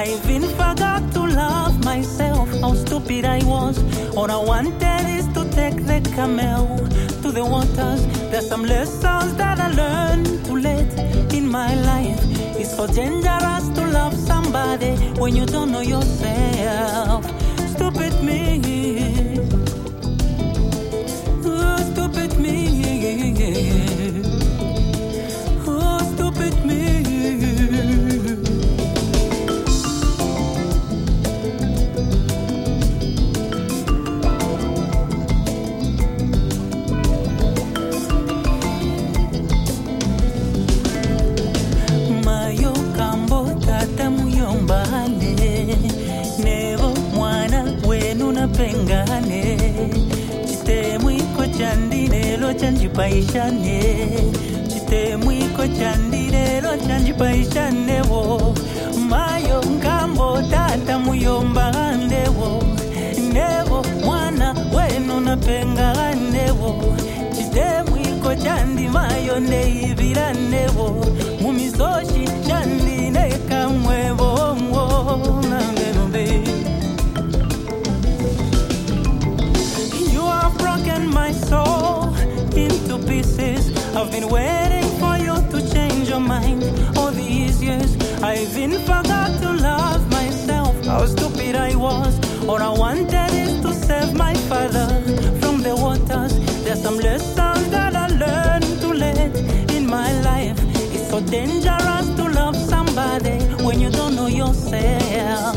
I even forgot to love myself. How stupid I was. All I wanted is to take the camel to the waters. There's some lessons that I learned too late in my life. It's so dangerous to love somebody when you don't know yourself. Stupid me. Oh, stupid me. Oh, stupid me. Pengane chitemwiko chandinelo chanjipaishane chitemwiko chandinelo chanjipaishane wo mayo ngambo tata muyombane wo nevo mwana wenu na pengane wo chitemwiko chandi mayo neibirane wo mumisoshi chandine kamwe wo nangenombe. My soul into pieces. I've been waiting for you to change your mind all these years. I even forgot to love myself. How stupid I was. All I wanted is to save my father from the waters. There's some lessons that I learned too late in my life. It's so dangerous to love somebody when you don't know yourself.